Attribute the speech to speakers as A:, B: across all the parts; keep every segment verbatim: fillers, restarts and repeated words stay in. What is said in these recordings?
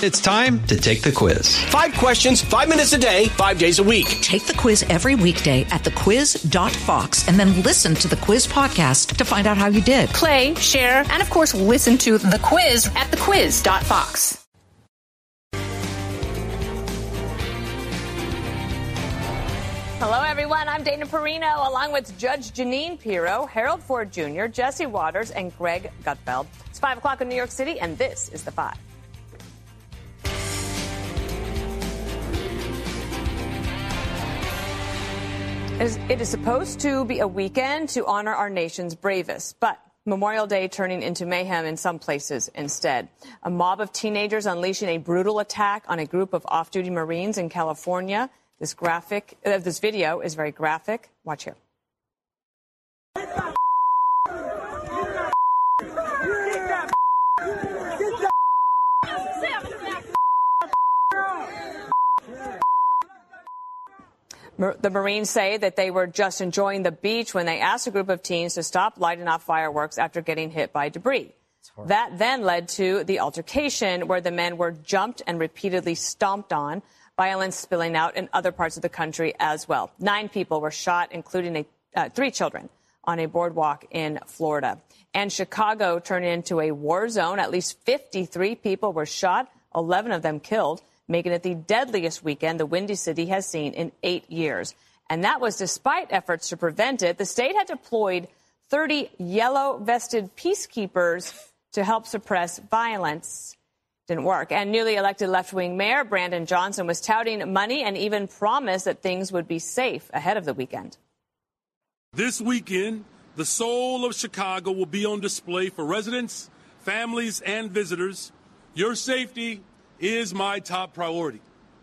A: It's time to take the quiz.
B: Five questions, five minutes a day, five days a week.
C: Take the quiz every weekday at the quiz dot fox and then listen to the quiz podcast to find out how you did.
D: Play, share, and of course, listen to the quiz at the quiz dot fox.
E: Hello, everyone. I'm Dana Perino, along with Judge Jeanine Pirro, Harold Ford Junior, Jesse Waters, and Greg Gutfeld. It's five o'clock in New York City, and this is The Five. It is supposed to be a weekend to honor our nation's bravest, but Memorial Day turning into mayhem in some places instead. A mob of teenagers unleashing a brutal attack on a group of off-duty Marines in California. This graphic, uh, this video is very graphic. Watch here. The Marines say that they were just enjoying the beach when they asked a group of teens to stop lighting off fireworks after getting hit by debris. That then led to the altercation where the men were jumped and repeatedly stomped on, violence spilling out in other parts of the country as well. Nine people were shot, including a, uh, three children, on a boardwalk in Florida. And Chicago turned into a war zone. At least fifty-three people were shot, eleven of them killed, making it the deadliest weekend the Windy City has seen in eight years. And that was despite efforts to prevent it. The state had deployed thirty yellow-vested peacekeepers to help suppress violence. Didn't work. And newly elected left-wing Mayor Brandon Johnson was touting money and even promised that things would be safe ahead of the weekend.
F: This weekend, the soul of Chicago will be on display for residents, families, and visitors. Your safety is my top priority.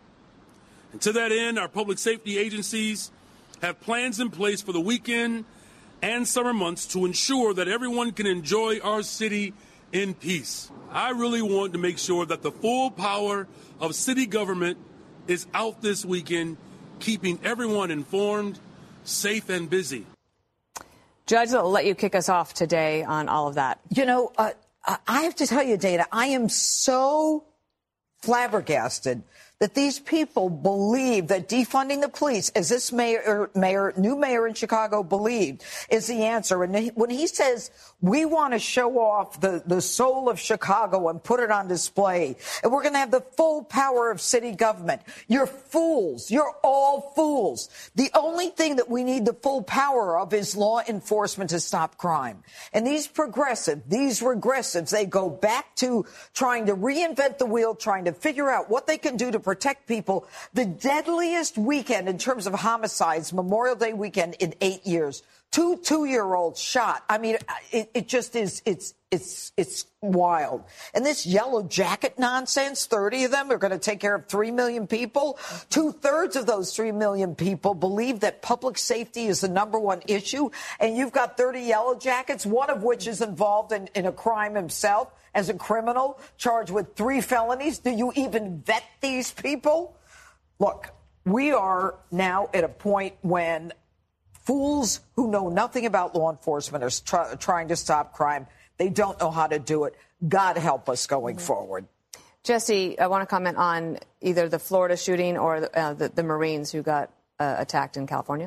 F: And to that end, our public safety agencies have plans in place for the weekend and summer months to ensure that everyone can enjoy our city in peace. I really want to make sure that the full power of city government is out this weekend, keeping everyone informed, safe, and busy.
E: Judge, I'll let you kick us off today on all of that.
G: You know, uh, I have to tell you, Dana, I am so flabbergasted that these people believe that defunding the police, as this mayor, mayor, new mayor in Chicago believed, is the answer. And when he says we want to show off the, the soul of Chicago and put it on display, and we're going to have the full power of city government, you're fools. You're all fools. The only thing that we need the full power of is law enforcement to stop crime. And these progressive, these regressives, they go back to trying to reinvent the wheel, trying to figure out what they can do to protect people. The deadliest weekend in terms of homicides, Memorial Day weekend, in eight years. Two two-year-olds shot. I mean, it, it just is, it's, it's, it's wild. And this yellow jacket nonsense, thirty of them are going to take care of three million people. Two-thirds of those three million people believe that public safety is the number one issue. And you've got thirty yellow jackets, one of which is involved in, in a crime himself as a criminal, charged with three felonies. Do you even vet these people? Look, we are now at a point when fools who know nothing about law enforcement are try, trying to stop crime. They don't know how to do it. God help us going mm-hmm. forward.
E: Jesse, I want to comment on either the Florida shooting or the, uh, the, the Marines who got uh, attacked in California.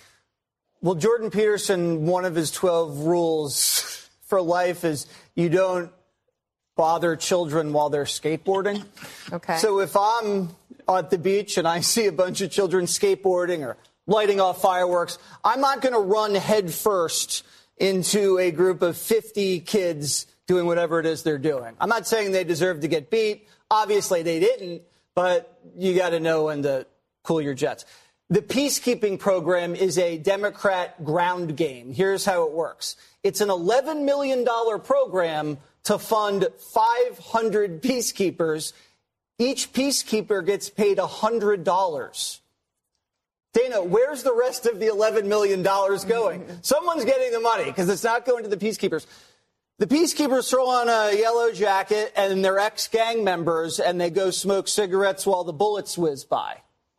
H: Well, Jordan Peterson, one of his twelve rules for life is you don't bother children while they're skateboarding.
E: Okay.
H: So if I'm at the beach and I see a bunch of children skateboarding or lighting off fireworks, I'm not going to run head first into a group of fifty kids doing whatever it is they're doing. I'm not saying they deserve to get beat. Obviously, they didn't, but you got to know when to cool your jets. The peacekeeping program is a Democrat ground game. Here's how it works. It's an eleven million dollars program to fund five hundred peacekeepers. Each peacekeeper gets paid one hundred dollars. Dana, where's the rest of the eleven million dollars going? Someone's getting the money because it's not going to the peacekeepers. The peacekeepers throw on a yellow jacket and they're ex-gang members and they go smoke cigarettes while the bullets whiz by.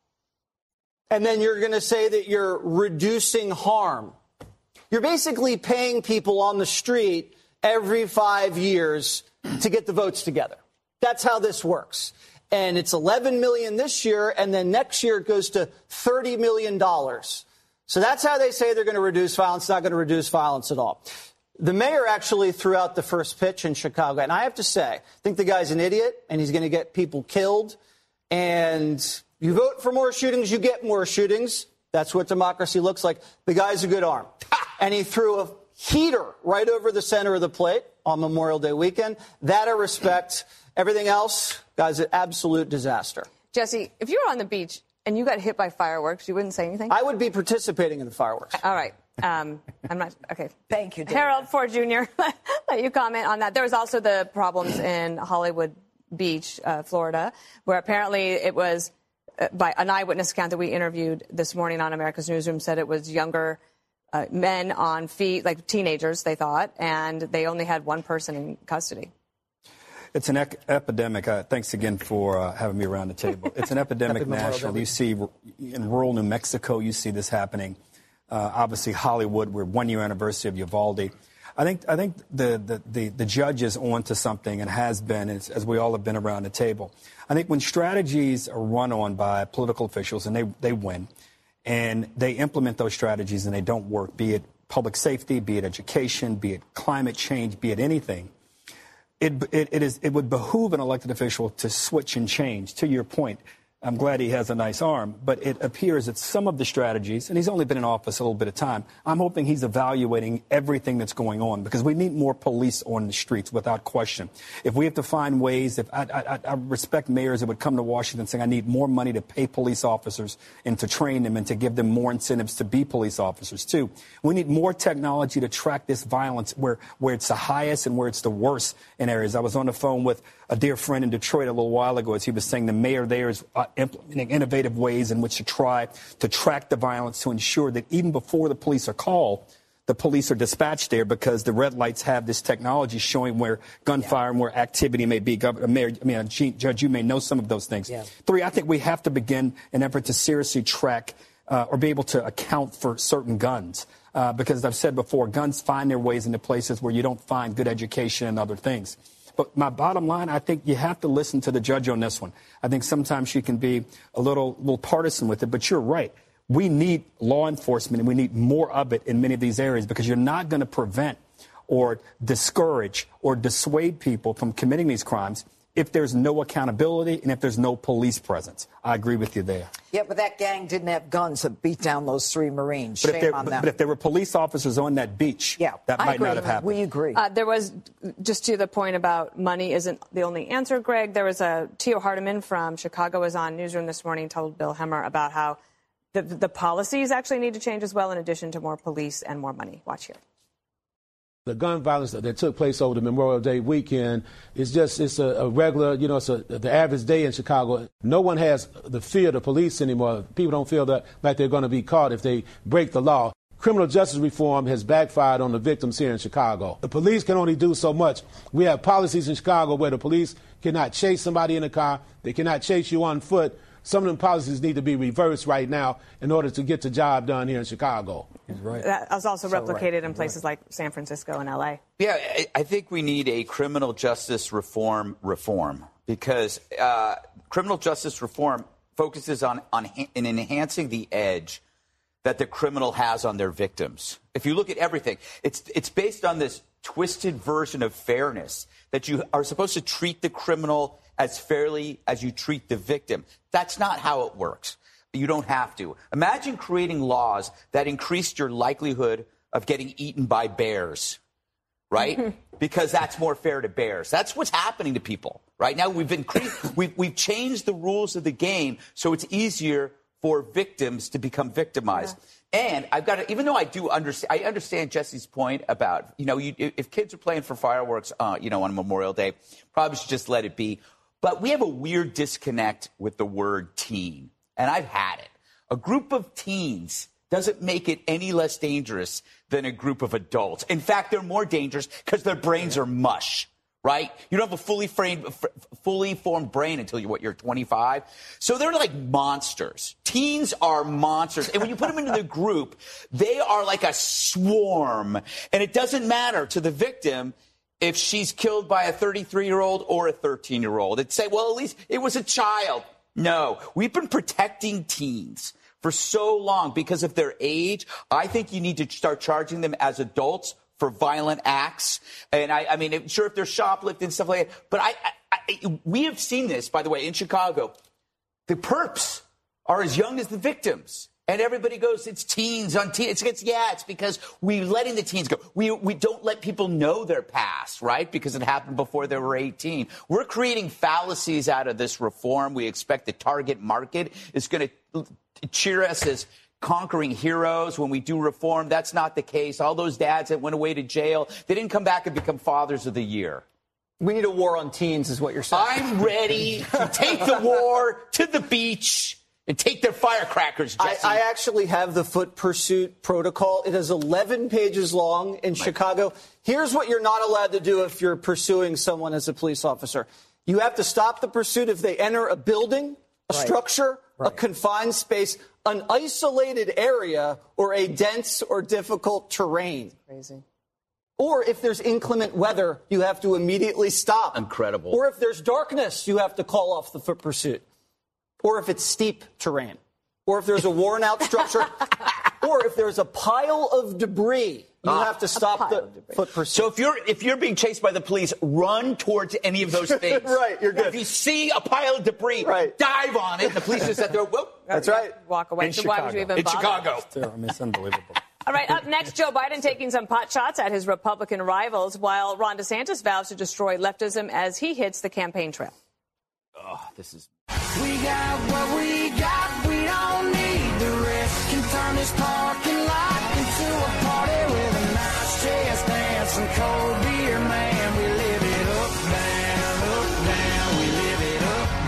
H: And then you're going to say that you're reducing harm. You're basically paying people on the street every five years to get the votes together. That's how this works. And it's eleven million dollars this year, and then next year it goes to thirty million dollars. So that's how they say they're going to reduce violence, not going to reduce violence at all. The mayor actually threw out the first pitch in Chicago, and I have to say, I think the guy's an idiot, and he's going to get people killed. And you vote for more shootings, you get more shootings. That's what democracy looks like. The guy's a good arm. And he threw a heater right over the center of the plate on Memorial Day weekend. That I respect. Everything else, guys, an absolute disaster.
E: Jesse, if you were on the beach and you got hit by fireworks, you wouldn't say anything?
H: I would be participating in the fireworks.
E: All right. Um, I'm not. OK.
G: Thank you, Dana.
E: Harold Ford Junior, let you comment on that. There was also the problems in Hollywood Beach, uh, Florida, where apparently it was uh, by an eyewitness account that we interviewed this morning on America's Newsroom said it was younger uh, men on feet, like teenagers, they thought, and they only had one person in custody.
I: It's an ec- epidemic. Uh, thanks again for uh, having me around the table. It's an epidemic nationally. You see in rural New Mexico, you see this happening. Uh, obviously, Hollywood, we're one-year anniversary of Uvalde. I think I think the, the, the, the judge is on to something and has been, as, as we all have been around the table. I think when strategies are run on by political officials and they, they win, and they implement those strategies and they don't work, be it public safety, be it education, be it climate change, be it anything, It, it, it, is, it would behoove an elected official to switch and change. To your point, I'm glad he has a nice arm, but it appears that some of the strategies, and he's only been in office a little bit of time, I'm hoping he's evaluating everything that's going on because we need more police on the streets without question. If we have to find ways, if I, I, I respect mayors that would come to Washington saying I need more money to pay police officers and to train them and to give them more incentives to be police officers too. We need more technology to track this violence where, where it's the highest and where it's the worst in areas. I was on the phone with a dear friend in Detroit a little while ago as he was saying the mayor there is uh, implementing innovative ways in which to try to track the violence to ensure that even before the police are called, the police are dispatched there because the red lights have this technology showing where gunfire yeah. and where activity may be. Governor, Mayor, I mean, Judge, you may know some of those things. Yeah. Three, I think we have to begin an effort to seriously track uh, or be able to account for certain guns. Uh, because as I've said before, guns find their ways into places where you don't find good education and other things. But my bottom line, I think you have to listen to the judge on this one. I think sometimes she can be a little, little partisan with it, but you're right. We need law enforcement, and we need more of it in many of these areas because you're not going to prevent or discourage or dissuade people from committing these crimes if there's no accountability and if there's no police presence. I agree with you there.
G: Yeah, but that gang didn't have guns that beat down those three Marines. Shame
I: but if
G: on
I: but,
G: them.
I: but if there were police officers on that beach,
G: yeah,
I: that
G: I
I: might
G: agree.
I: not have happened.
G: We agree.
E: Uh, there was, just to the point about money isn't the only answer, Greg, there was a, Tio Hardiman from Chicago was on Newsroom this morning, told Bill Hemmer about how the, the policies actually need to change as well in addition to more police and more money. Watch here.
J: The gun violence that, that took place over the Memorial Day weekend is just, it's a, a regular, you know, it's a, the average day in Chicago. No one has the fear of the police anymore. People don't feel that like they're going to be caught if they break the law. Criminal justice reform has backfired on the victims here in Chicago. The police can only do so much. We have policies in Chicago where the police cannot chase somebody in a car. They cannot chase you on foot. Some of them policies need to be reversed right now in order to get the job done here in Chicago.
I: He's right.
E: That was also
G: so
E: replicated
G: right.
E: in places right. like San Francisco and L A.
K: Yeah, I think we need a criminal justice reform reform because uh, criminal justice reform focuses on, on in enhancing the edge that the criminal has on their victims. If you look at everything, it's it's based on this twisted version of fairness that you are supposed to treat the criminal as fairly as you treat the victim. That's not how it works. You don't have to. Imagine creating laws that increased your likelihood of getting eaten by bears, right? Because that's more fair to bears. That's what's happening to people right now. We've increased, we've, we've changed the rules of the game so it's easier for victims to become victimized. Yeah. And I've got to, even though I do understand, I understand Jesse's point about, you know, you, if kids are playing for fireworks, uh, you know, on Memorial Day, probably should just let it be. But we have a weird disconnect with the word teen. And I've had it. A group of teens doesn't make it any less dangerous than a group of adults. In fact, they're more dangerous because their brains are mush, right? You don't have a fully framed, f- fully formed brain until you're, what, you're twenty-five. So they're like monsters. Teens are monsters. And when you put them into the group, they are like a swarm. And it doesn't matter to the victim if she's killed by a thirty-three-year-old or a thirteen-year-old. It'd say, well, at least it was a child. No, we've been protecting teens for so long because of their age. I think you need to start charging them as adults for violent acts. And I, I mean, sure, if they're shoplifting and stuff like that. But I, I, I, we have seen this, by the way, in Chicago. The perps are as young as the victims. And everybody goes, it's teens on teens. It's, yeah, it's because we're letting the teens go. We we don't let people know their past, right? Because it happened before they were eighteen. We're creating fallacies out of this reform. We expect the target market is going to cheer us as conquering heroes when we do reform. That's not the case. All those dads that went away to jail, they didn't come back and become fathers of the year.
H: We need a war on teens is what you're saying.
K: I'm ready to take the war to the beach and take their firecrackers, Jesse.
H: I, I actually have the foot pursuit protocol. It is eleven pages long in Chicago. Here's what you're not allowed to do if you're pursuing someone as a police officer. You have to stop the pursuit if they enter a building, a right. structure, right. a confined space, an isolated area, or a dense or difficult terrain.
E: Crazy.
H: Or if there's inclement weather, you have to immediately stop.
K: Incredible.
H: Or if there's darkness, you have to call off the foot pursuit. Or if it's steep terrain. Or if there's a worn-out structure. Or if there's a pile of debris, you ah, have to stop the foot pursuit.
K: So if you're if you're being chased by the police, run towards any of those things.
H: Right, you're good.
K: If you see a pile of debris, right. dive on it. And the police just said, "Whoa!"
H: That's right.
E: Walk away.
K: In
E: so
K: Chicago.
E: why would you even
K: In
E: bother?
K: Chicago.
I: I mean, it's unbelievable.
E: All right, up next, Joe Biden taking some pot shots at his Republican rivals, while Ron DeSantis vows to destroy leftism as he hits the campaign trail.
K: Oh, this is.
L: We got what we got, we don't need the rest. Can turn this parking lot into a party with a nice chest dance and cold beer, man. We live it up, down, up, down. We live it up,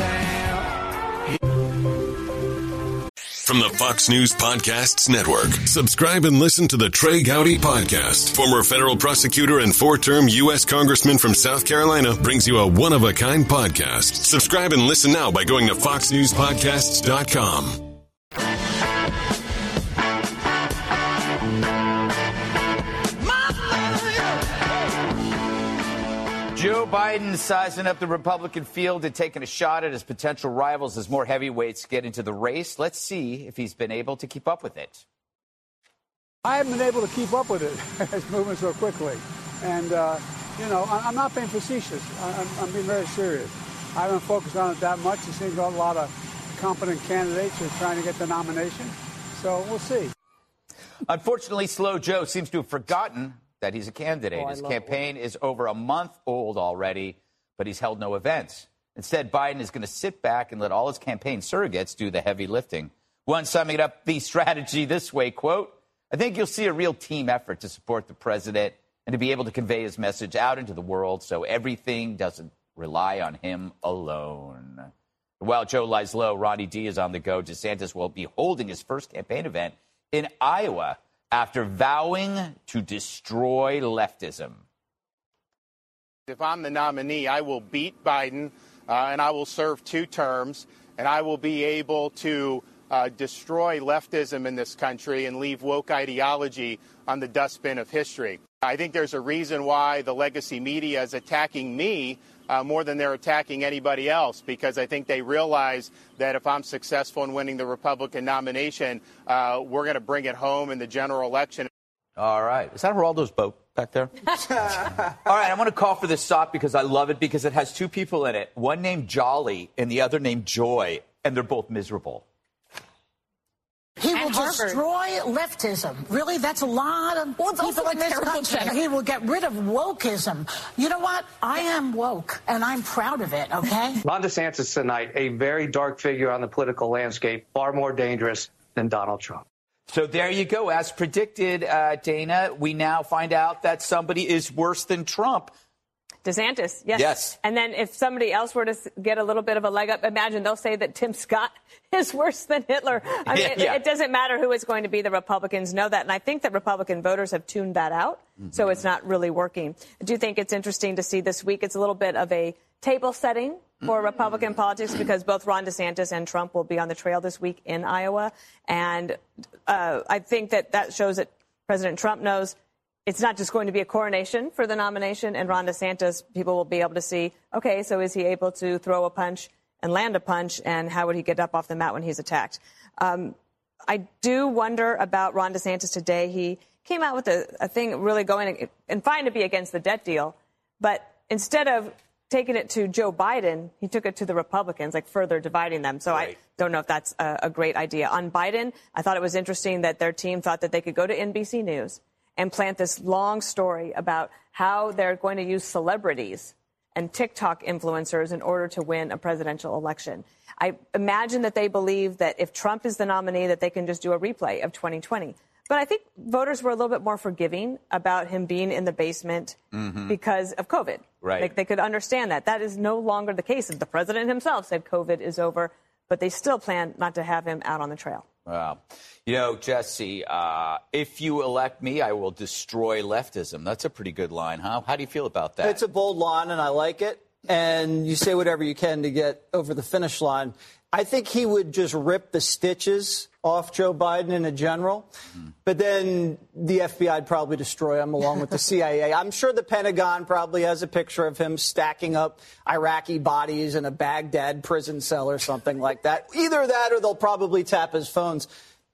L: down.
M: From the Fox News Podcasts Network, subscribe and listen to the Trey Gowdy Podcast. Former federal prosecutor and four-term U S Congressman from South Carolina brings you a one-of-a-kind podcast. Subscribe and listen now by going to fox news podcasts dot com.
K: Joe Biden sizing up the Republican field and taking a shot at his potential rivals as more heavyweights get into the race. Let's see if he's been able to keep up with it.
N: I haven't been able to keep up with it. It's moving so quickly. And, uh, you know, I'm not being facetious. I'm, I'm being very serious. I haven't focused on it that much. It seems a lot of competent candidates are trying to get the nomination. So we'll see.
K: Unfortunately, Slow Joe seems to have forgotten that he's a candidate.
E: Oh,
K: His campaign is over a month old already, but he's held no events. Instead, Biden is going to sit back and let all his campaign surrogates do the heavy lifting. One summing up the strategy this way, quote, I think you'll see a real team effort to support the president and to be able to convey his message out into the world so everything doesn't rely on him alone. While Joe lies low, Ronnie D is on the go. DeSantis will be holding his first campaign event in Iowa after vowing to destroy leftism.
O: If I'm the nominee, I will beat Biden, uh, and I will serve two terms, and I will be able to uh, destroy leftism in this country and leave woke ideology on the dustbin of history. I think there's a reason why the legacy media is attacking me Uh, more than they're attacking anybody else, because I think they realize that if I'm successful in winning the Republican nomination, uh, we're going to bring it home in the general election.
K: All right. Is that Geraldo's boat back there? All right. I want to call for this stop because I love it because it has two people in it, one named Jolly and the other named Joy, and they're both miserable.
P: He will destroy leftism. Really, that's a lot of well, people in this country. He will get rid of wokeism. You know what? I am woke, and I'm proud of it, okay?
Q: Ron DeSantis tonight, a very dark figure on the political landscape, far more dangerous than Donald Trump.
K: So there you go. As predicted, uh, Dana, we now find out that somebody is worse than Trump.
E: DeSantis, yes.
K: Yes.
E: And then if somebody else were to get a little bit of a leg up, imagine they'll say that Tim Scott is worse than Hitler. I mean,
K: yeah.
E: it, it doesn't matter who is going to be. The Republicans know that. And I think that Republican voters have tuned that out. Mm-hmm. So it's not really working. I do think it's interesting to see this week. It's a little bit of a table setting for mm-hmm. Republican politics because both Ron DeSantis and Trump will be on the trail this week in Iowa. And uh, I think that that shows that President Trump knows it's not just going to be a coronation for the nomination and Ron DeSantis. People will be able to see, okay, so is he able to throw a punch and land a punch, and how would he get up off the mat when he's attacked? Um, I do wonder about Ron DeSantis today. He came out with a, a thing really going, and fine to be against the debt deal, but instead of taking it to Joe Biden, he took it to the Republicans, like further dividing them. So right. I don't know if that's a, a great idea. On Biden, I thought it was interesting that their team thought that they could go to N B C News and plant this long story about how they're going to use celebrities and TikTok influencers in order to win a presidential election. I imagine that they believe that if Trump is the nominee, that they can just do a replay of twenty twenty. But I think voters were a little bit more forgiving about him being in the basement mm-hmm. because of COVID.
K: Right.
E: Like they could understand that. That is no longer the case. The president himself said COVID is over, but they still plan not to have him out on the trail.
K: Wow. You know, Jesse, uh, if you elect me, I will destroy leftism. That's a pretty good line, huh? How do you feel about that?
H: It's a bold line, and I like it. And you say whatever you can to get over the finish line. I think he would just rip the stitches off Joe Biden in a general. Mm. But then the F B I would probably destroy him along with the C I A. I'm sure the Pentagon probably has a picture of him stacking up Iraqi bodies in a Baghdad prison cell or something like that. Either that or they'll probably tap his phones.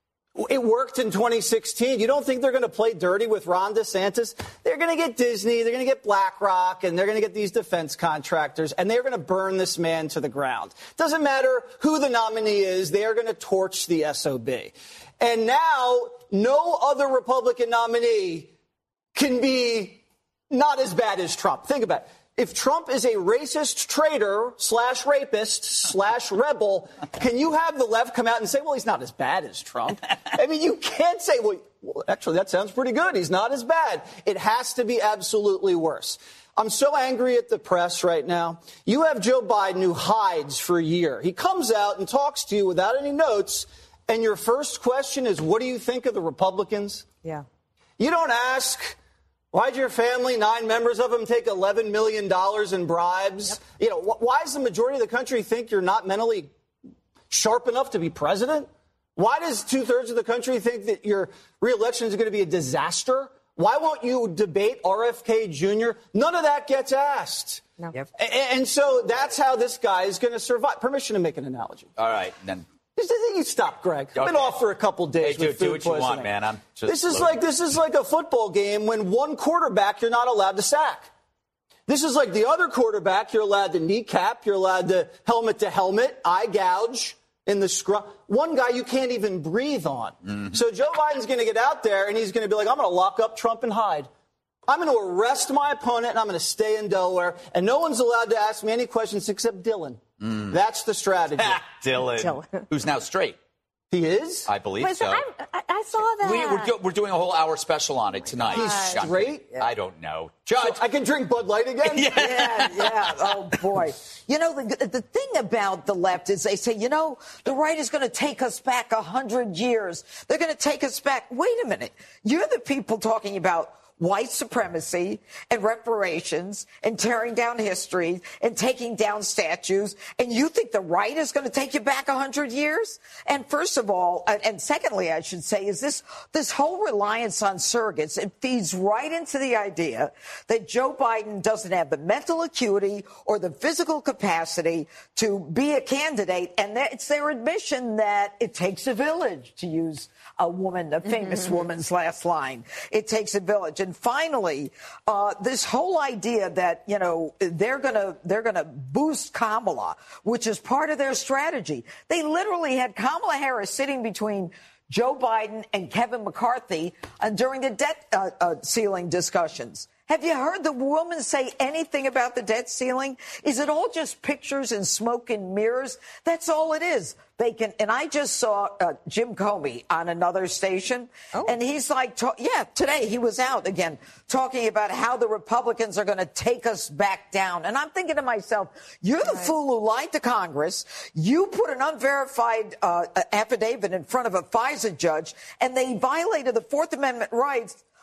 H: It worked in twenty sixteen. You don't think they're going to play dirty with Ron DeSantis? They're going to get Disney, they're going to get BlackRock, and they're going to get these defense contractors, and they're going to burn this man to the ground. Doesn't matter who the nominee is, they are going to torch the S O B. And now, no other Republican nominee can be not as bad as Trump. Think about it. If Trump is a racist traitor slash rapist slash rebel, can you have the left come out and say, well, he's not as bad as Trump? I mean, you can't say, well, well, actually, that sounds pretty good. He's not as bad. It has to be absolutely worse. I'm so angry at the press right now. You have Joe Biden who hides for a year. He comes out and talks to you without any notes, and your first question is, what do you think of the Republicans?
E: Yeah.
H: You don't ask, why'd your family, nine members of them, take eleven million dollars in bribes? Yep. You know, wh- why does the majority of the country think you're not mentally sharp enough to be president? Why does two-thirds of the country think that your reelection is going to be a disaster? Why won't you debate R F K Junior? None of that gets asked.
E: No. Yep.
H: And, and so that's how this guy is going to survive. Permission to make an analogy.
K: All right, then.
H: You stop, Greg.
K: Okay.
H: I've been off for a couple days
K: hey,
H: with
K: do,
H: food
K: do what
H: poisoning.
K: you want, man. I'm just
H: this is
K: loaded.
H: like this is like a football game when one quarterback you're not allowed to sack. This is like the other quarterback you're allowed to kneecap, you're allowed to helmet to helmet, eye gouge in the scrum. One guy you can't even breathe on. Mm-hmm. So Joe Biden's going to get out there and he's going to be like, I'm going to lock up Trump and hide. I'm going to arrest my opponent and I'm going to stay in Delaware. And no one's allowed to ask me any questions except Dylan. Mm. That's the strategy.
K: Dylan, Dylan, who's now straight.
H: He is?
K: I believe
E: Wait,
K: so.
E: I, I saw that.
K: We, we're, do, we're doing a whole hour special on it tonight.
H: He's straight?
K: Yeah. I don't know. Judge.
H: So I can drink Bud Light again?
G: yeah, yeah. yeah. Oh, boy. You know, the, the thing about the left is they say, you know, the right is going to take us back one hundred years. They're going to take us back. Wait a minute. You're the people talking about white supremacy and reparations and tearing down history and taking down statues. And you think the right is going to take you back one hundred years? And first of all, and secondly, I should say, is this this whole reliance on surrogates, it feeds right into the idea that Joe Biden doesn't have the mental acuity or the physical capacity to be a candidate. And it's their admission that it takes a village, to use a woman, a famous mm-hmm. woman's last line. It takes a village. And finally, uh, this whole idea that, you know, they're going to they're going to boost Kamala, which is part of their strategy. They literally had Kamala Harris sitting between Joe Biden and Kevin McCarthy uh, during the debt uh, uh, ceiling discussions. Have you heard the woman say anything about the debt ceiling? Is it all just pictures and smoke and mirrors? That's all it is. They can, and I just saw uh, Jim Comey on another station, oh. and he's like, ta- yeah, today he was out again talking about how the Republicans are going to take us back down. And I'm thinking to myself, you're the right. fool who lied to Congress. You put an unverified uh, affidavit in front of a FISA judge, and they violated the Fourth Amendment rights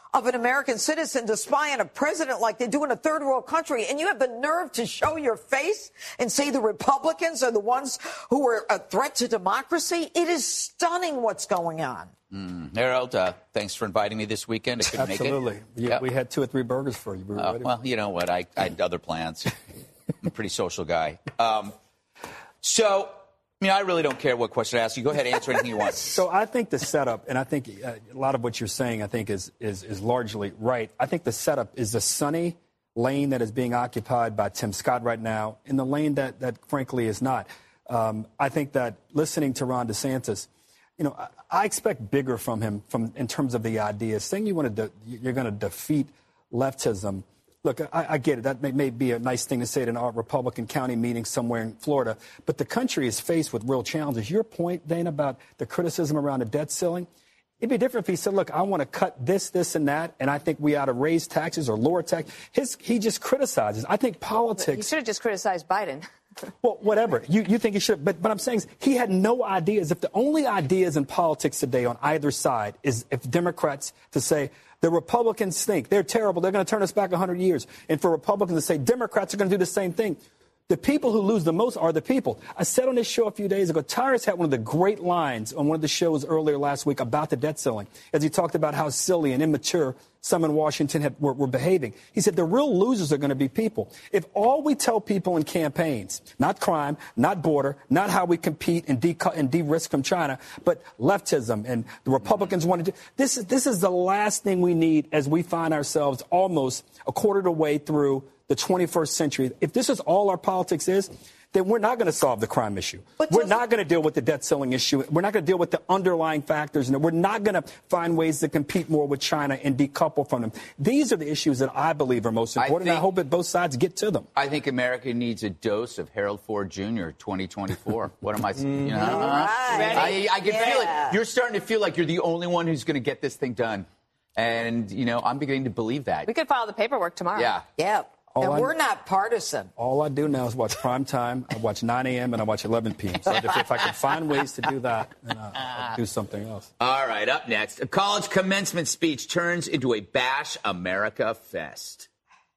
G: of an American citizen to spy on a president like they do in a third world country, and you have the nerve to show your face and say the Republicans are the ones who are a threat to democracy? It is stunning what's going on.
K: Mm. Harold, uh, thanks for inviting me this weekend. I couldn't
I: Absolutely.
K: make it.
I: Yeah,
K: Yep.
I: we had two or three burgers for you. We were
K: Uh,
I: ready.
K: well, you know what? I, I had other plans. I'm a pretty social guy. Um, so, you know, I really don't care what question I ask you. Go ahead and answer anything you want.
I: So I think the setup, and I think uh, a lot of what you're saying, I think, is, is, is largely right. I think the setup is the sunny lane that is being occupied by Tim Scott right now, in the lane that, that frankly, is not. Um, I think that listening to Ron DeSantis, you know, I, I expect bigger from him from in terms of the ideas. Saying you want to, de- you're going to defeat leftism. Look, I, I get it. That may, may be a nice thing to say at an Republican county meeting somewhere in Florida. But the country is faced with real challenges. Your point, Dana, about the criticism around the debt ceiling, it'd be different if he said, look, I want to cut this, this, and that, and I think we ought to raise taxes or lower tax. His, he just criticizes. I think politics.
E: He should have just criticized Biden.
I: Well, whatever. You, you think he should. But what I'm saying is he had no ideas. If the only ideas in politics today on either side is if Democrats to say the Republicans think they're terrible, they're going to turn us back one hundred years, and for Republicans to say Democrats are going to do the same thing, the people who lose the most are the people. I said on this show a few days ago, Tyrus had one of the great lines on one of the shows earlier last week about the debt ceiling, as he talked about how silly and immature some in Washington had, were, were behaving. He said the real losers are going to be people. If all we tell people in campaigns, not crime, not border, not how we compete and, de- and de-risk from China, but leftism and the Republicans want to do, this is, this is the last thing we need as we find ourselves almost a quarter of the way through the twenty-first century. If this is all our politics is, then we're not going to solve the crime issue. But we're not going to deal with the debt ceiling issue. We're not going to deal with the underlying factors. And we're not going to find ways to compete more with China and decouple from them. These are the issues that I believe are most important. I, think, and I hope that both sides get to them.
K: I think America needs a dose of Harold Ford Junior twenty twenty-four. What am I saying? You know,
G: Right.
K: I, I can
G: Yeah.
K: feel it. You're starting to feel like you're the only one who's going to get this thing done. And, you know, I'm beginning to believe that.
E: We could file the paperwork tomorrow.
K: Yeah.
G: Yeah.
I: All
G: and
I: I-
G: we're not partisan.
I: All I do now is watch prime time. I watch nine a.m. and I watch eleven p.m. So if, if I can find ways to do that, then I'll, I'll do something else.
K: All right, up next, a college commencement speech turns into a Bash America fest.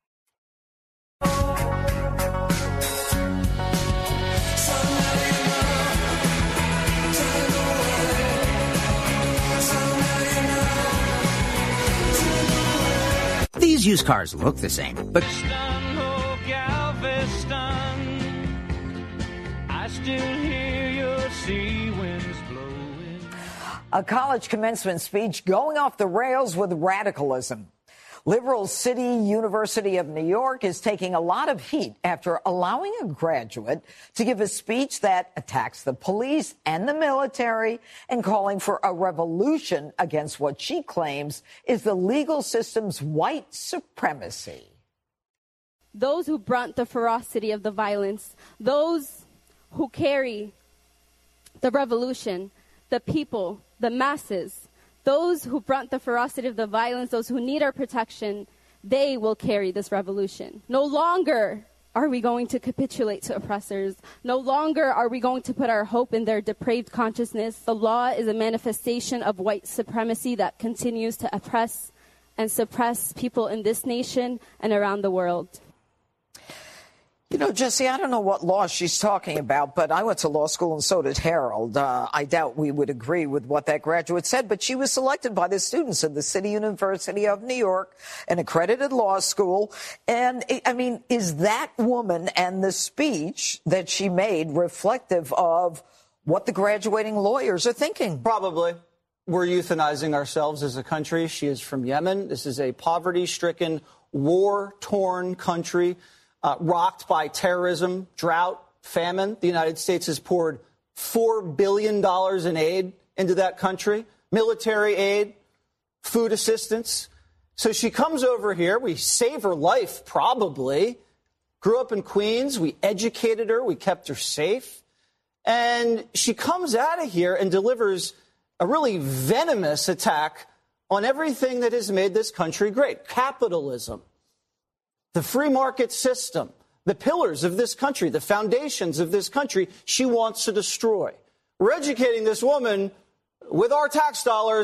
R: These used cars look the same, but
L: I still hear your sea winds blowing.
G: A college commencement speech going off the rails with radicalism. Liberal City University of New York is taking a lot of heat after allowing a graduate to give a speech that attacks the police and the military and calling for a revolution against what she claims is the legal system's white supremacy.
S: Those who brunt the ferocity of the violence, those who carry the revolution, the people, the masses, those who brunt the ferocity of the violence, those who need our protection, they will carry this revolution. No longer are we going to capitulate to oppressors. No longer are we going to put our hope in their depraved consciousness. The law is a manifestation of white supremacy that continues to oppress and suppress people in this nation and around the world.
G: You know, Jesse, I don't know what law she's talking about, but I went to law school and so did Harold. Uh, I doubt we would agree with what that graduate said, but she was selected by the students of the City University of New York, an accredited law school. And, I mean, is that woman and the speech that she made reflective of what the graduating lawyers are thinking?
H: Probably. We're euthanizing ourselves as a country. She is from Yemen. This is a poverty-stricken, war-torn country. Uh, rocked by terrorism, drought, famine. The United States has poured four billion dollars in aid into that country, military aid, food assistance. So she comes over here. We save her life, probably. Grew up in Queens. We educated her. We kept her safe. And she comes out of here and delivers a really venomous attack on everything that has made this country great. Capitalism. The free market system, the pillars of this country, the foundations of this country, she wants to destroy. We're educating this woman with our tax dollars,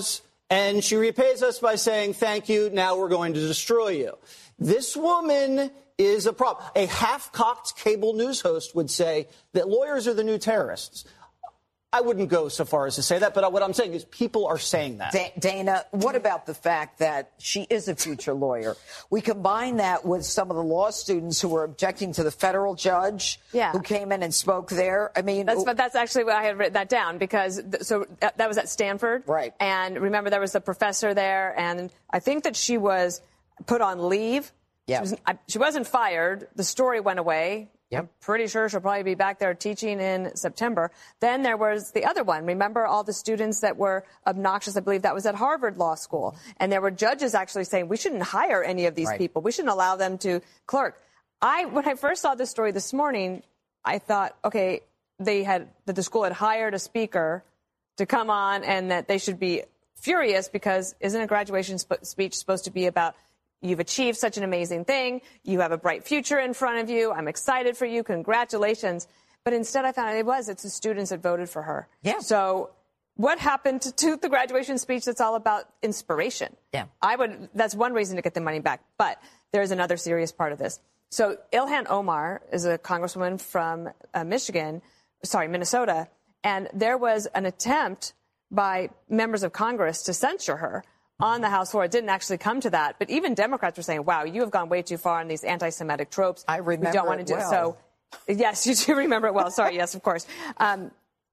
H: And she repays us by saying, thank you, now we're going to destroy you. This woman is a problem. A half-cocked cable news host would say that lawyers are the new terrorists. I wouldn't go so far as to say that, but what I'm saying is people are saying that.
G: Dana, what about the fact that she is a future lawyer? We combine that with some of the law students who were objecting to the federal judge
E: yeah.
G: who came in and spoke there. I mean,
E: that's, but that's actually why I had written that down, because th- so that, that was at Stanford.
G: Right.
E: And remember, there was a professor there, and I think that she was put on leave.
G: Yeah.
E: She, was, I, she wasn't fired. The story went away. Yep. I'm pretty sure she'll probably be back there teaching in September. Then there was the other one. Remember all the students that were obnoxious? I believe that was at Harvard Law School. And there were judges actually saying, we shouldn't hire any of these right. people. We shouldn't allow them to clerk. I, when I first saw this story this morning, I thought, okay, they had, that the school had hired a speaker to come on and that they should be furious because isn't a graduation sp- speech supposed to be about you've achieved such an amazing thing. You have a bright future in front of you. I'm excited for you. Congratulations. But instead, I found it was. It's the students that voted for her.
G: Yeah.
E: So what happened to, to the graduation speech that's all about inspiration?
G: Yeah.
E: I would. That's one reason to get the money back. But there's another serious part of this. So Ilhan Omar is a congresswoman from uh, Michigan, sorry, Minnesota. And there was an attempt by members of Congress to censure her on the House floor. It didn't actually come to that. But even Democrats were saying, wow, you have gone way too far on these anti-Semitic tropes.
G: I remember
E: we don't want to do
G: it well.
E: So, yes, you do remember it well. Sorry, yes, of course. Um,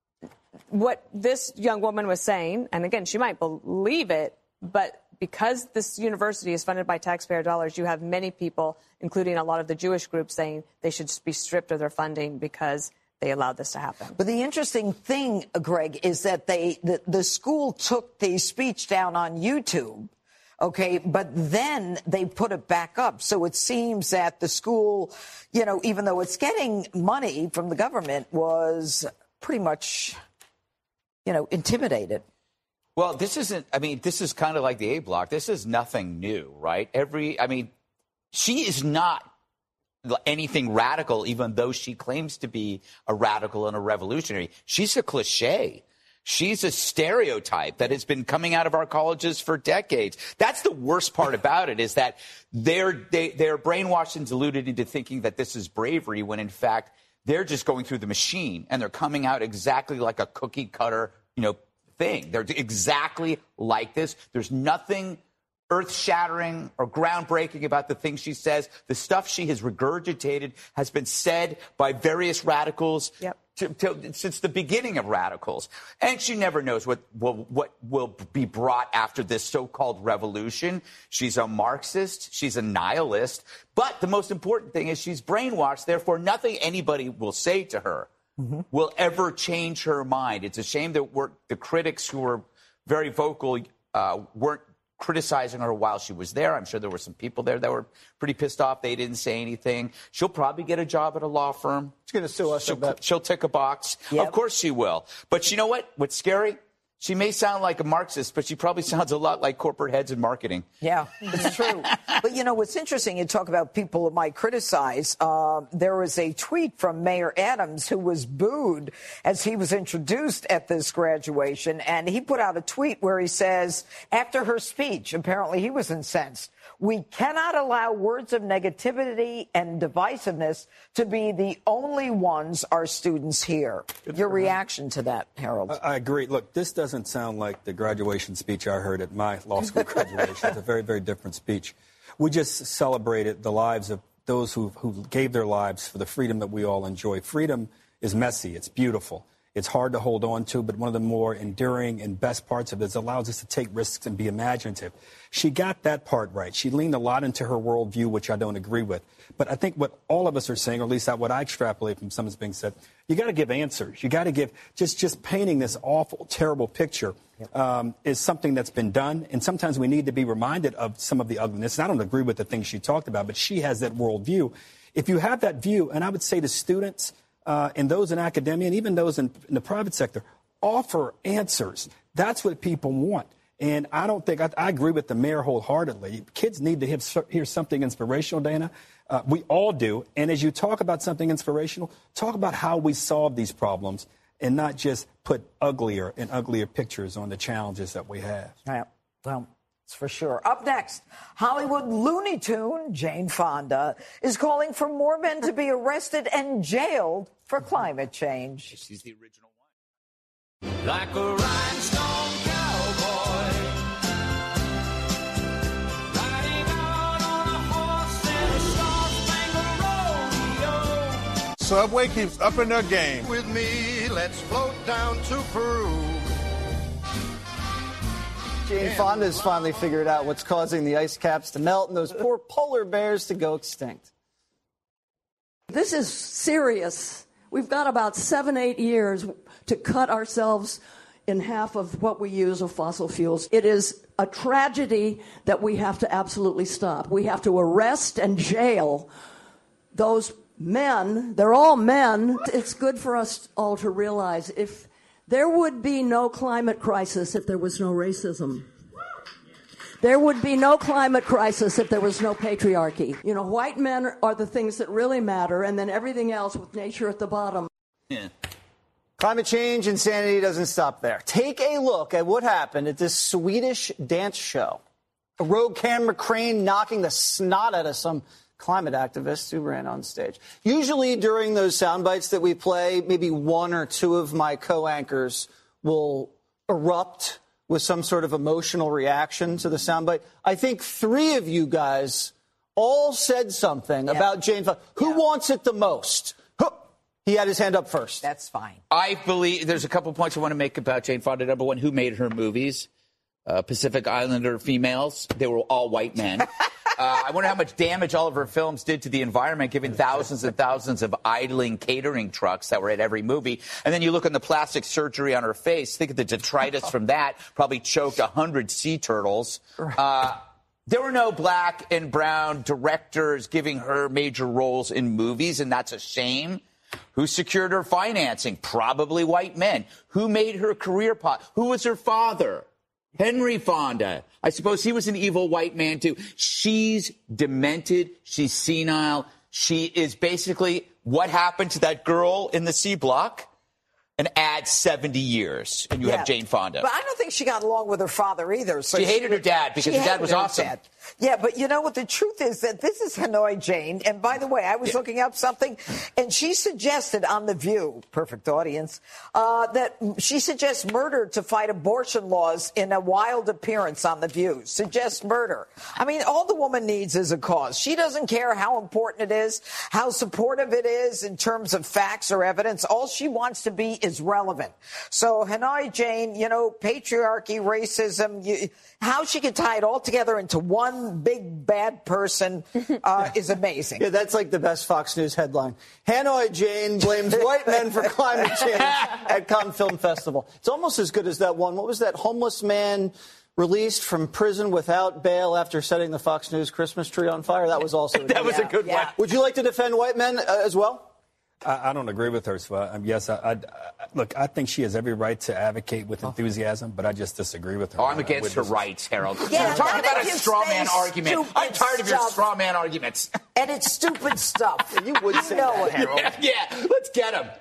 E: what this young woman was saying, and again, she might believe it, but because this university is funded by taxpayer dollars, you have many people, including a lot of the Jewish groups, saying they should be stripped of their funding because they allowed this to happen.
G: But the interesting thing, Greg, is that they the, the school took the speech down on YouTube, okay, but then they put it back up. So it seems that the school, you know, even though it's getting money from the government, was pretty much, you know, intimidated.
K: Well, this isn't, I mean, this is kind of like the A block. This is nothing new, right? Every, I mean, she is not anything radical, even though she claims to be a radical and a revolutionary. She's a cliche. She's a stereotype that has been coming out of our colleges for decades. That's the worst part about it, is that they're they, they're brainwashed and deluded into thinking that this is bravery, when in fact they're just going through the machine and they're coming out exactly like a cookie cutter, you know, thing. They're exactly like this. There's nothing earth-shattering or groundbreaking about the things she says. The stuff she has regurgitated has been said by various radicals
E: yep.
K: to, to, since the beginning of radicals. And she never knows what will, what will be brought after this so-called revolution. She's a Marxist. She's a nihilist. But the most important thing is she's brainwashed. Therefore, nothing anybody will say to her mm-hmm. will ever change her mind. It's a shame that we're, the critics who were very vocal uh, weren't criticizing her while she was there. I'm sure there were some people there that were pretty pissed off. They didn't say anything. She'll probably get a job at a law firm.
H: She's going to sue us.
K: She'll, she'll tick a box.
G: Yep.
K: Of course she will. But you know what? What's scary? She may sound like a Marxist, but she probably sounds a lot like corporate heads in marketing.
G: Yeah, it's true. But, you know, what's interesting, you talk about people who might criticize. Uh, there was a tweet from Mayor Adams who was booed as he was introduced at this graduation. And he put out a tweet where he says, after her speech, apparently he was incensed, we cannot allow words of negativity and divisiveness to be the only ones our students hear. Your reaction to that, Harold?
I: I, I agree. Look, this doesn't sound like the graduation speech I heard at my law school graduation. It's a very, very different speech. We just celebrated the lives of those who, who gave their lives for the freedom that we all enjoy. Freedom is messy. It's beautiful. It's hard to hold on to, but one of the more enduring and best parts of it is it allows us to take risks and be imaginative. She got that part right. She leaned a lot into her worldview, which I don't agree with. But I think what all of us are saying, or at least that what I extrapolate from some that's being said, you got to give answers. You got to give, just, just painting this awful, terrible picture um, is something that's been done. And sometimes we need to be reminded of some of the ugliness. And I don't agree with the things she talked about, but she has that worldview. If you have that view, and I would say to students, Uh, and those in academia and even those in, in the private sector, offer answers. That's what people want. And I don't think, I, I agree with the mayor wholeheartedly. Kids need to hear, hear something inspirational, Dana. Uh, we all do. And as you talk about something inspirational, talk about how we solve these problems and not just put uglier and uglier pictures on the challenges that we have.
G: Yeah. Well, it's for sure. Up next, Hollywood Looney Tune Jane Fonda is calling for more men to be arrested and jailed for climate change.
K: She's the original
L: one. Like a rhinestone cowboy, riding out on a horse in a star-spangled rodeo.
T: Subway keeps upping their game.
U: With me, let's float down to Peru.
H: Jane Fonda's finally figured out what's causing the ice caps to melt and those poor polar bears to go extinct.
V: This is serious. We've got about seven, eight years to cut ourselves in half of what we use of fossil fuels. It is a tragedy that we have to absolutely stop. We have to arrest and jail those men. They're all men. It's good for us all to realize if there would be no climate crisis if there was no racism. There would be no climate crisis if there was no patriarchy. You know, white men are the things that really matter, and then everything else with nature at the bottom.
H: Yeah. Climate change insanity doesn't stop there. Take a look at what happened at this Swedish dance show. A rogue camera crane knocking the snot out of some climate activists who ran on stage. Usually during those sound bites that we play, maybe one or two of my co-anchors will erupt with some sort of emotional reaction to the soundbite. I think three of you guys all said something yeah. about Jane Fonda. Who yeah. wants it the most? He had his hand up first.
G: That's fine.
K: I believe there's a couple points I want to make about Jane Fonda. Number one, who made her movies? Uh, Pacific Islander females. They were all white men. Uh, I wonder how much damage all of her films did to the environment, given thousands and thousands of idling catering trucks that were at every movie. And then you look on the plastic surgery on her face. Think of the detritus from that. Probably choked a hundred sea turtles. Uh, there were no black and brown directors giving her major roles in movies, and that's a shame. Who secured her financing? Probably white men. Who made her career pot? Who was her father? Henry Fonda. I suppose he was an evil white man, too. She's demented. She's senile. She is basically what happened to that girl in the C Block. And add seventy years, and you yeah. have Jane Fonda.
G: But I don't think she got along with her father either. So
K: she hated she, her dad because her dad was awesome. Dad.
G: Yeah, but you know what? The truth is that this is Hanoi Jane. And by the way, I was yeah. looking up something, and she suggested on The View, perfect audience, uh, that she suggests murder to fight abortion laws in a wild appearance on The View. Suggests murder. I mean, all the woman needs is a cause. She doesn't care how important it is, how supportive it is in terms of facts or evidence. All she wants to be is relevant. So Hanoi Jane, you know, patriarchy, racism, you, how she can tie it all together into one big bad person uh, is amazing.
H: Yeah, that's like the best Fox News headline. Hanoi Jane blames white men for climate change at Cannes Film Festival. It's almost as good as that one. What was that homeless man released from prison without bail after setting the Fox News Christmas tree on fire? That was also
K: that was
H: yeah.
K: a good yeah. one.
H: Would you like to defend white men uh, as well?
I: I, I don't agree with her. So I, yes, I, I, I, look, I think she has every right to advocate with enthusiasm, but I just disagree with her.
K: Oh, I'm against her rights, Harold.
G: Yeah,
K: You're talking about a straw man argument. I'm tired of your
G: stuff.
K: straw man arguments.
G: And it's stupid stuff.
H: You would
G: you
H: say
G: know
H: that,
G: it.
H: Harold.
K: Yeah, yeah, let's get him.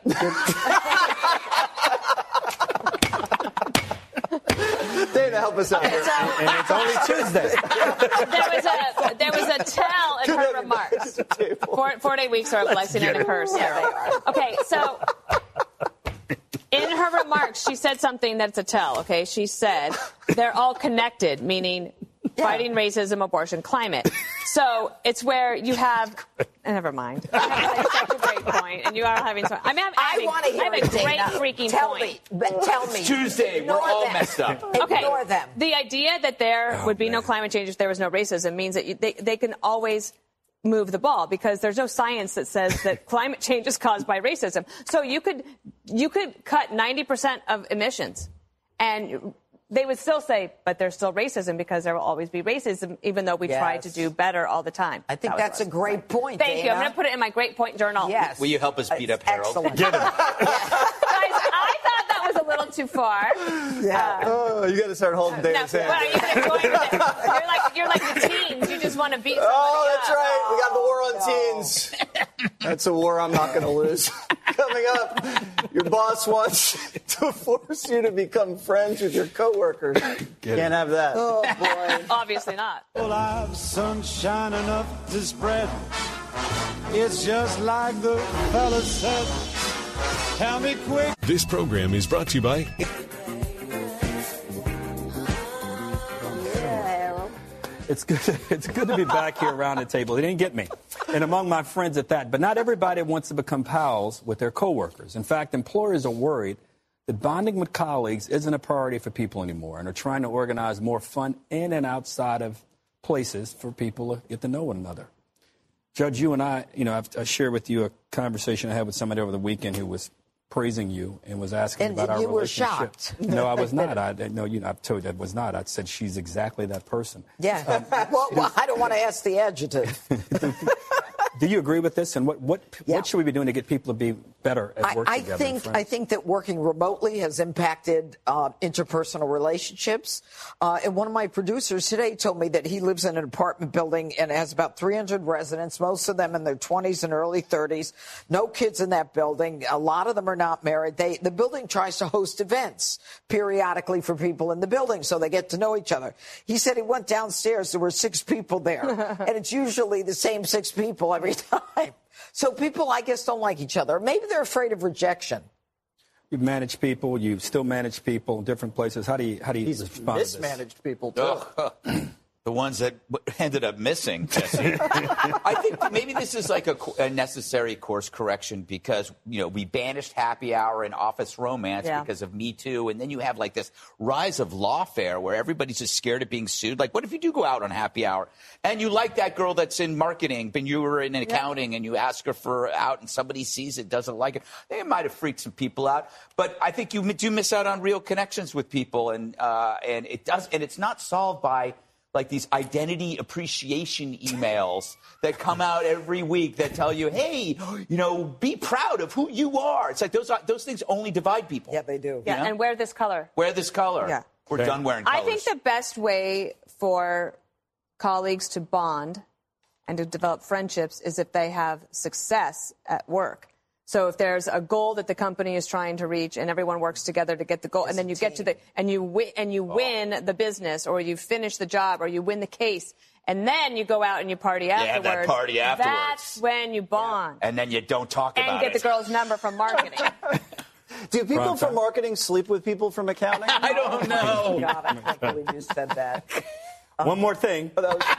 H: Dana, help us out here.
I: And it's only Tuesday.
E: There was a there was a tell in her remarks. Four, four day weeks are a blessing and a curse. Yeah, okay, so in her remarks, she said something that's a tell. Okay, she said they're all connected, meaning yeah. fighting racism, abortion, climate. So it's where you have. Never mind. I have like such a great point, and you are having. Some, I mean, I'm
G: I want to hear
E: I have a
G: it,
E: great
G: Dana.
E: freaking
G: tell
E: point.
G: Me, but tell me.
K: It's Tuesday.
G: Ignore
K: We're all
G: them.
K: messed up.
E: Okay.
G: Ignore them.
E: The idea that there
I: Oh,
E: would be
I: man.
E: no climate change if there was no racism means that you, they they can always move the ball because there's no science that says that climate change is caused by racism. So you could you could cut ninety percent of emissions, and they would still say, but there's still racism because there will always be racism, even though we
G: yes.
E: try to do better all the time.
G: I think
E: that
G: that's a great point.
E: Thank
G: Dana.
E: you. I'm going to put it in my great point journal.
G: Yes.
K: Will you help us beat up Harold?
G: Excellent.
K: Get him.
E: Guys, I thought that was a little too far.
H: Yeah. Uh, oh, you got to start holding Dana's
E: no,
H: hand.
E: well, are you going to join with it? You're like you're like the teens. You just want to beat somebody
H: Oh, that's
E: up.
H: right. We got the war on
G: no.
H: teens. That's a war I'm not going to lose. Coming up, Your boss wants to force you to become friends with your coworkers. Get Can't it. have that.
G: Oh, boy.
E: Obviously not.
L: Well, I've sunshine enough to spread. It's just like the fella said. Tell me quick.
M: This program is brought to you by...
I: It's good, it's good to be back here around the table. They didn't get me. And among my friends at that. But not everybody wants to become pals with their coworkers. In fact, employers are worried that bonding with colleagues isn't a priority for people anymore and are trying to organize more fun in and outside of places for people to get to know one another. Judge, you and I, you know, I've, I shared with you a conversation I had with somebody over the weekend who was praising you and was asking
G: and
I: about our
G: you
I: relationship.
G: Were shocked.
I: No, I was not. I no, you know, I've told you I was not. I said she's exactly that person.
G: Yeah. Um, well, well, I don't want to ask the adjective.
I: Do you agree with this? And what what
G: yeah.
I: what should we be doing to get people to be better at work
G: I, I
I: together?
G: think I think that working remotely has impacted uh, interpersonal relationships. Uh, and one of my producers today told me that he lives in an apartment building and has about three hundred residents, most of them in their twenties and early thirties. No kids in that building. A lot of them are not married. They the building tries to host events periodically for people in the building so they get to know each other. He said he went downstairs. There were six people there, and it's usually the same six people every time. So people, I guess, don't like each other. Maybe they're afraid of rejection.
I: You've managed people. You still manage people in different places. How do you how do you
H: He's
I: respond to this?
H: mismanaged people too.
K: The ones that ended up missing, Jesse. I think maybe this is like a, a necessary course correction because, you know, we banished happy hour and office romance yeah. because of Me Too. And then you have like this rise of lawfare where everybody's just scared of being sued. Like, what if you do go out on happy hour and you like that girl that's in marketing, but you were in accounting yeah. and you ask her for out and somebody sees it, doesn't like it? They might have freaked some people out. But I think you do miss out on real connections with people. And, uh, and it does. And it's not solved by like these identity appreciation emails that come out every week that tell you, hey, you know, be proud of who you are. It's like those those things only divide people.
G: Yeah, they do.
E: Yeah,
K: you know?
E: And wear this color.
K: Wear this color.
E: Yeah.
K: We're
I: okay.
K: done wearing colors.
E: I think the best way for colleagues to bond and to develop friendships is if they have success at work. So if there's a goal that the company is trying to reach and everyone works together to get the goal, and then you get to the and you win and you win the business, or you finish the job, or you win the case, and then you go out and you party afterwards.
K: Yeah, that party afterwards.
E: That's when you bond.
K: And then you don't talk about it.
E: And get the girl's number from marketing.
H: Do people from marketing sleep with people from accounting?
K: I don't know.
G: God, I can't believe you said that.
I: One more thing.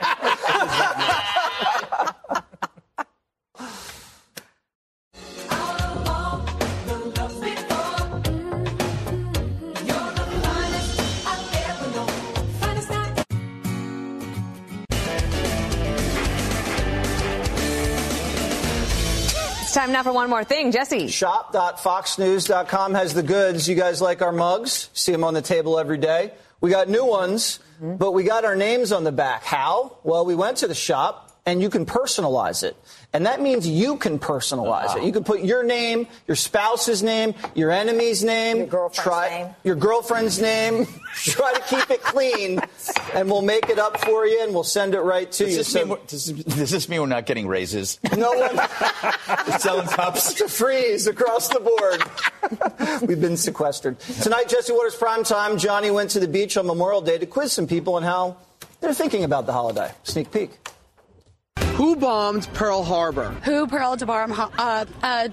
E: It's time now for one more thing. Jesse.
H: shop dot fox news dot com has the goods. You guys like our mugs? See them on the table every day. We got new ones, mm-hmm. but we got our names on the back. How? Well, we went to the shop, and you can personalize it. And that means you can personalize wow. it. You can put your name, your spouse's name, your enemy's name,
G: your girlfriend's
H: try,
G: name,
H: your girlfriend's name. Try to keep it clean, and we'll make it up for you, and we'll send it right to
K: does
H: you.
K: This
H: so,
K: mean does, does this mean we're not getting raises?
H: No one.
K: Selling cups.
H: It's a freeze across the board. We've been sequestered. Tonight, Jesse Waters Prime Time. Johnny went to the beach on Memorial Day to quiz some people on how they're thinking about the holiday. Sneak peek.
A: Who bombed Pearl Harbor?
B: Who Pearl Harbor? Uh, uh,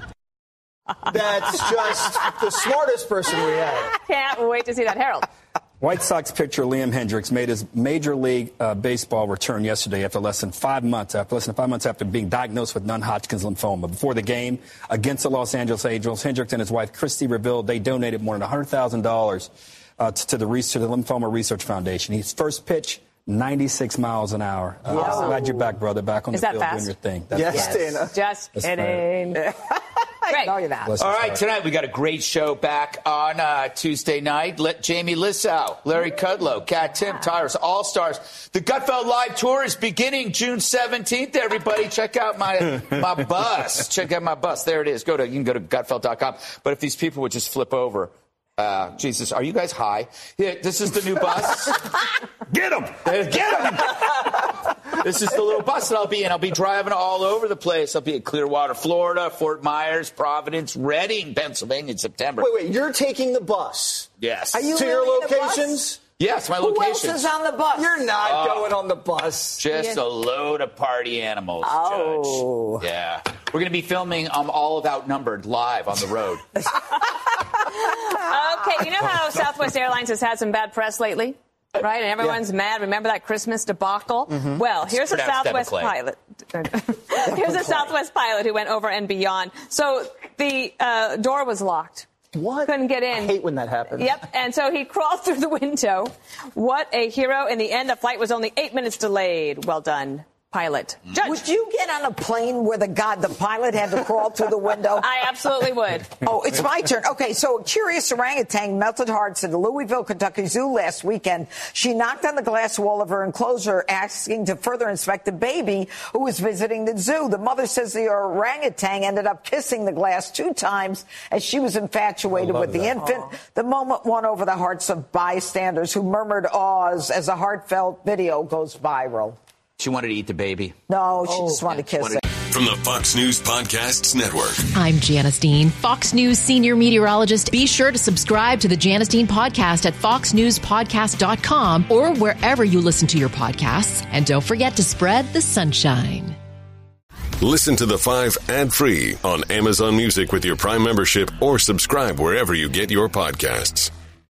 H: That's just the smartest person we have.
E: Can't wait to see that. Harold.
I: White Sox pitcher Liam Hendriks made his Major League uh, Baseball return yesterday after less than five months, after less than five months after being diagnosed with non-Hodgkin's lymphoma. Before the game against the Los Angeles Angels, Hendriks and his wife Christy revealed they donated more than one hundred thousand dollars uh, to the to the Lymphoma Research Foundation. His first pitch, ninety-six miles an hour. Uh,
E: Wow.
I: Glad you're back, brother. Back on
E: Is
I: the
E: that
I: field
E: fast?
I: doing your thing. That's
H: Yes,
I: fast.
H: Dana.
E: Just
I: That's
E: kidding. Great.
G: No, you're not.
I: Bless
K: All
I: his
K: right,
I: heart.
K: tonight we got a great show back on uh, Tuesday night. Let Jamie Lissow, Larry Kudlow, Kat Tim, Tyrus, All Stars. The Gutfeld Live Tour is beginning June seventeenth. Everybody, check out my my bus. Check out my bus. There it is. Go to you can go to gutfeld dot com. But if these people would just flip over. Uh, Jesus, are you guys high? Here, this is the new bus.
I: Get him!
K: Get him! This is the little bus that I'll be in. I'll be driving all over the place. I'll be in Clearwater, Florida, Fort Myers, Providence, Reading, Pennsylvania in September.
H: Wait, wait, you're taking the bus?
K: Yes.
G: Are you
H: to your
G: really in a
H: locations?
G: bus?
K: Yes, my
G: Who
K: locations.
G: else is on the bus?
H: You're not
K: Oh.
H: going on the bus.
K: Just a load of party animals,
G: Oh.
K: Judge. Yeah. We're going to be filming um, All of Outnumbered live on the road.
E: Okay, you know how Southwest Airlines has had some bad press lately? Right? And everyone's yeah. mad. Remember that Christmas debacle? Mm-hmm. Well, here's a Southwest pilot. Here's a Southwest pilot who went over and beyond. So the uh, door was locked.
H: What?
K: Couldn't get in. I hate when that happens.
E: Yep. And so he crawled through the window. What a hero. In the end, the flight was only eight minutes delayed. Well done, pilot. Judge.
G: Would you get on a plane where the god, the pilot, had to crawl through the window?
E: I absolutely would.
G: Oh, it's my turn. Okay, so a curious orangutan melted hearts at the Louisville, Kentucky Zoo last weekend. She knocked on the glass wall of her enclosure, asking to further inspect the baby who was visiting the zoo. The mother says the orangutan ended up kissing the glass two times as she was infatuated with the that. infant. Aww. The moment won over the hearts of bystanders who murmured awes as a heartfelt video goes viral.
K: She wanted to eat the baby.
G: No, she oh, just wanted to kiss it.
M: From the Fox News Podcasts Network.
C: I'm Janice Dean, Fox News senior meteorologist. Be sure to subscribe to the Janice Dean podcast at fox news podcast dot com or wherever you listen to your podcasts. And don't forget to spread the sunshine.
M: Listen to The Five ad-free on Amazon Music with your Prime membership or subscribe wherever you get your podcasts.